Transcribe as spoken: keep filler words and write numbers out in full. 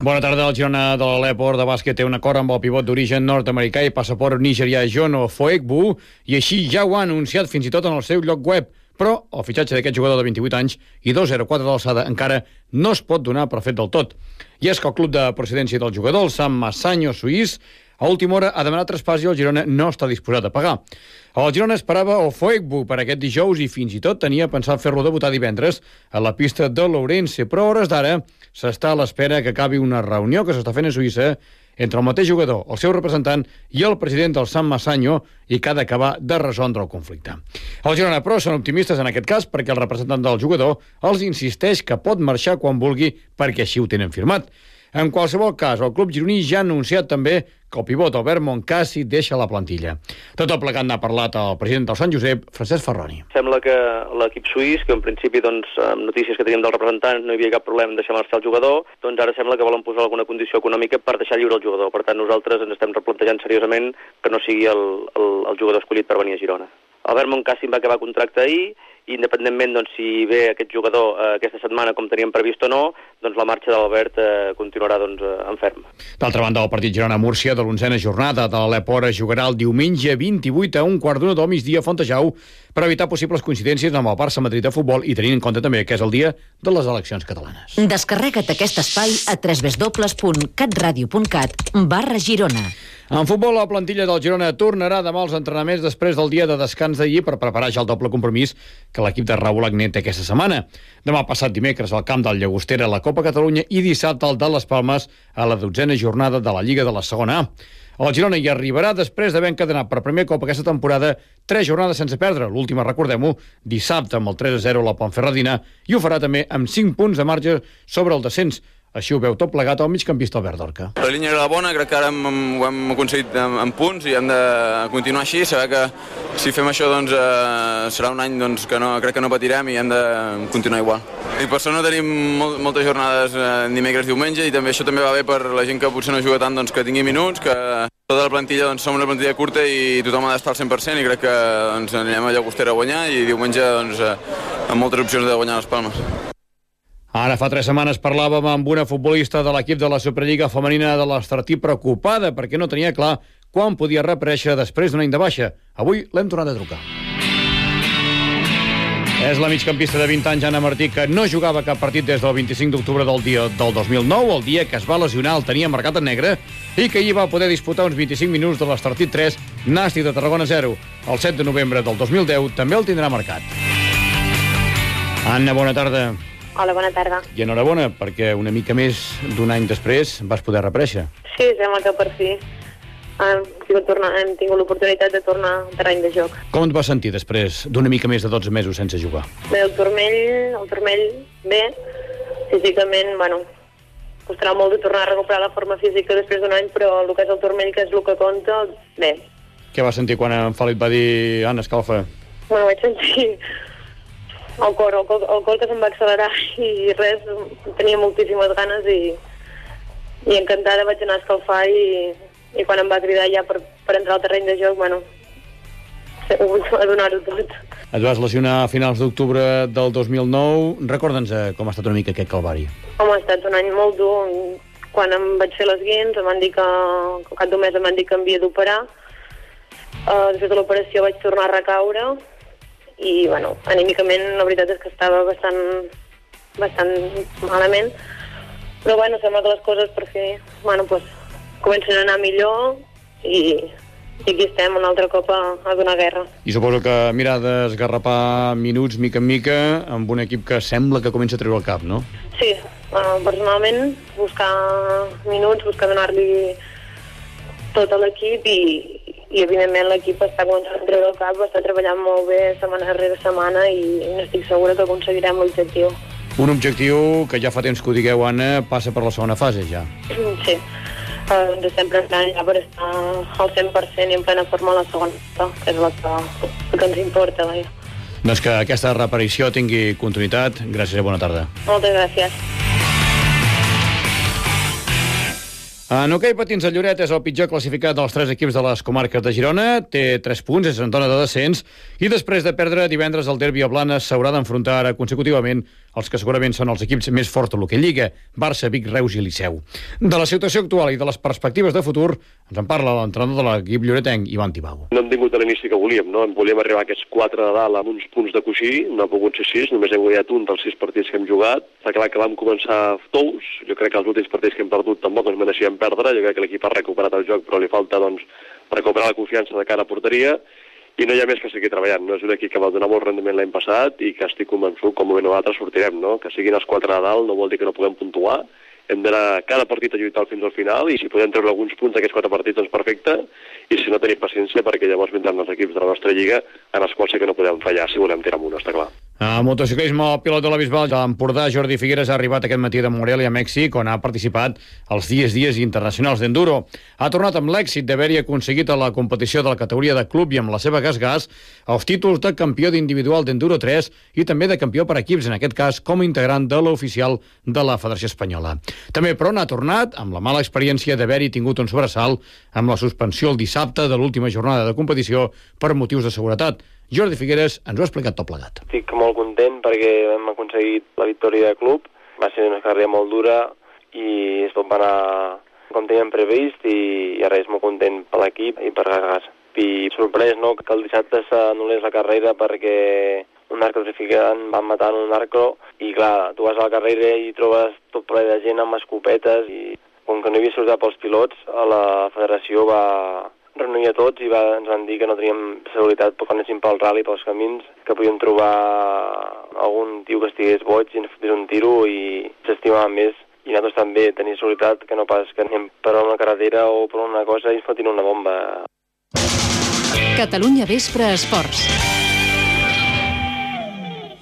Bona tarda. El Girona de l'Aleport de bàsquet té un acord amb el pivot d'origen nord-americà i passaport nigerià John Ofoegbu, i així ja ho ha anunciat fins i tot en el seu lloc web. Però el fitxatge d'aquest jugador de vint-i-vuit anys i dos coma zero quatre d'alçada encara no es pot donar per fet del tot. I és que el club de procedència del jugador, el San Massanyo suís, a última hora ha demanat traspàs i el Girona no està disposat a pagar. El Girona esperava Ofoegbu per aquest dijous i fins i tot tenia pensat fer-lo debutar divendres a la pista de l'Ourense, però a hores d'ara s'està a l'espera que acabi una reunió que s'està fent a Suïssa entre el mateix jugador, el seu representant i el president del San Massanyo, i que ha d'acabar de resoldre el conflicte. El Girona, però, són optimistes en aquest cas perquè el representant del jugador els insisteix que pot marxar quan vulgui perquè així ho tenen firmat. En qualsevol cas, el club gironí ja ha anunciat també que el pivot Albert Moncasi deixa la plantilla. Tot el plegat n'ha parlat el president del Sant Josep, Francesc Ferroni. Sembla que l'equip suís, que en principi, doncs, amb notícies que teníem del representant, no hi havia cap problema en deixar marxar el jugador, doncs ara sembla que volen posar alguna condició econòmica per deixar lliure el jugador. Per tant, nosaltres ens estem replantejant seriosament que no sigui el, el, el jugador escollit per venir a Girona. Albert Moncasi va acabar contracte ahir, i independentment doncs, si ve aquest jugador eh, aquesta setmana com teníem previst o no, doncs la marxa d'Albert eh, continuarà doncs, eh, en ferm. D'altra banda, el partit Girona-Múrcia de l'onzena jornada de l'Aleport es jugarà el diumenge vint-i-vuit a un quart d'una del migdia a Fontejau per evitar possibles coincidències amb el Barça Madrid de futbol i tenint en compte també que és el dia de les eleccions catalanes. Descarrega't aquest espai a w w w punt catradio punt cat barra Girona. En futbol, la plantilla del Girona tornarà demà als entrenaments després del dia de descans d'ahir per preparar ja el doble compromís que l'equip de Raúl Agné té aquesta setmana. Demà passat dimecres al camp del Llagostera a la Copa Catalunya i dissabte al de les Palmes a la dotzena jornada de la Lliga de la Segona A. El Girona hi arribarà després d'haver encadenat per primer cop aquesta temporada tres jornades sense perdre. L'última, recordem-ho, dissabte amb el tres a zero a la Ponferradina, i ho farà també amb cinc punts de marge sobre el descens. Així ho veu tot plegat el migcampista Albert Dorca. La línia era bona, crec que ara hem, ho hem aconseguit en, en punts i hem de continuar així, saber que si fem això doncs, eh, serà un any doncs, que no, crec que no patirem i hem de continuar igual. I per això no tenim molt, moltes jornades eh, dimecres, diumenge, i també això també va bé per la gent que potser no juga tant, doncs, que tingui minuts, que tota la plantilla doncs, som una plantilla curta i tothom ha d'estar al cent per cent, i crec que doncs, anirem a Llagostera a guanyar i diumenge doncs, eh, amb moltes opcions de guanyar les Palmes. Ara fa tres setmanes parlàvem amb una futbolista de l'equip de la Superliga femenina de l'Estartí preocupada perquè no tenia clar quan podia reaparèixer després d'un any de baixa. Avui l'hem tornat a trucar. És la migcampista de vint anys, Anna Martí, que no jugava cap partit des del vint-i-cinc d'octubre del dia del dos mil nou, el dia que es va lesionar, el tenia marcat en negre, i que ahir va poder disputar uns vint-i-cinc minuts de l'Estartí tres, Nàstic de Tarragona zero. El set de novembre del dos mil deu també el tindrà marcat. Anna, bona tarda. Hola, bona tarda. I enhorabona, perquè una mica més d'un any després vas poder reaparèixer. Sí, sembla que per fi hem tingut, tornar, hem tingut l'oportunitat de tornar al terreny de joc. Com et vas sentir després d'una mica més de dotze mesos sense jugar? Bé, el turmell, el turmell bé, físicament, bueno, costarà molt de tornar a recuperar la forma física després d'un any, però el que és el turmell, que és el que compta, bé. Què vas sentir quan en Felip va dir Anna, escalfa? Bueno, vaig sentir el cor, el cor, el cor que se'm va accelerar i res, tenia moltíssimes ganes i, i encantada vaig anar a escalfar i, i quan em va cridar ja per, per entrar al terreny de joc, bueno, ho vull donar-ho tot. Et vas lesionar a finals d'octubre del dos mil nou. Recorda'ns eh, com ha estat una mica aquest calvari. Home, ha estat un any molt dur. Quan em vaig fer les guins, em van dir que, que cap d'un mes em van dir que em havia d'operar. Uh, després de l'operació vaig tornar a recaure i, bueno, anímicament la veritat és que estava bastant, bastant malament, però, bueno, sembla que les coses per fi, bueno, pues, comencen a anar millor i, i aquí estem un altre cop a, a donar guerra. I suposo que mirar d'esgarrapar minuts mica en mica amb un equip que sembla que comença a treure el cap, no? Sí, uh, personalment buscar minuts, buscar donar-li tot a l'equip i, i evidentment l'equip està començant a treure el cap, està treballant molt bé setmana rere setmana i n'estic segura que aconseguirem l'objectiu. Un objectiu que ja fa temps que ho digueu, Anna, passa per la segona fase ja. Sí, uh, ens estem preparant ja per estar al cent per cent i en plena forma a la segona, que és la que, que ens importa. Vai. Doncs que aquesta reaparició tingui continuïtat. Gràcies i bona tarda. Moltes gràcies. En hoquei patins, el Lloret és el pitjor classificat dels tres equips de les comarques de Girona, té tres punts, és en zona de descens, i després de perdre divendres el derbi a Blanes s'haurà d'enfrontar ara consecutivament els que segurament són els equips més forts de l'hoquei Lliga, Barça, Vic, Reus i Liceu. De la situació actual i de les perspectives de futur ens en parla l'entrenador de l'equip lloretenc, Ivan Tibau. No hem tingut l'inici que volíem, no? Volíem arribar a aquests quatre de dalt amb uns punts de coixí, no ha pogut ser sis, només hem guanyat un dels sis partits que hem jugat. Està clar que vam començar tous, jo crec que els últims partits que hem perdut tampoc ens mereixíem perdre, jo crec que l'equip ha recuperat el joc, però li falta doncs, recuperar la confiança de cara a porteria, i no hi ha més que seguir treballant. No és un equip que va donar molt rendiment l'any passat i que estic convençut, com a nosaltres sortirem, no? Que siguin els quatre de dalt no vol dir que no puguem puntuar, hem d'anar cada partit a lluitar fins al final, i si podem treure alguns punts d'aquests quatre partits, doncs perfecte, i si no tenim paciència, perquè llavors vindran els equips de la nostra lliga en els quals sí que no podem fallar si volem tirar amunt, està clar. A motociclisme, el pilot de la Bisbal d'Empordà, Jordi Figueres, ha arribat aquest matí de Morelia, Mèxic, on ha participat als dies dies internacionals d'enduro. Ha tornat amb l'èxit d'haver-hi aconseguit a la competició de la categoria de club i amb la seva gas-gas els títols de campió d'individual d'enduro tres i també de campió per equips, en aquest cas com a integrant de l'oficial de la Federació Espanyola. També, però, n'ha tornat amb la mala experiència d'haver-hi tingut un sobresalt amb la suspensió el dissabte de l'última jornada de competició per motius de seguretat. Jordi Figueres ens ho ha explicat tot plegat. Estic molt content perquè hem aconseguit la victòria de club. Va ser una carrera molt dura i tot va anar com teníem previst i, i res, molt content per l'equip i per gas. I sorprès, no?, que el dissabte s'anul·lés la carrera perquè un narcotraficant va matar un narco i clar, tu vas a la carrera i trobes tot ple de gent amb escopetes i com que no hi havia sortit pels pilots, a la federació va reunir a tots i va, ens van dir que no teníem seguretat quan anéssim pel rally, pels camins, que podíem trobar algun tio que estigués boig i ens fotés un tiro i s'estimava més. I nosaltres també tenir seguretat que no pas que anem per una carretera o per una cosa i ens fotin una bomba. Catalunya Vespre Esports.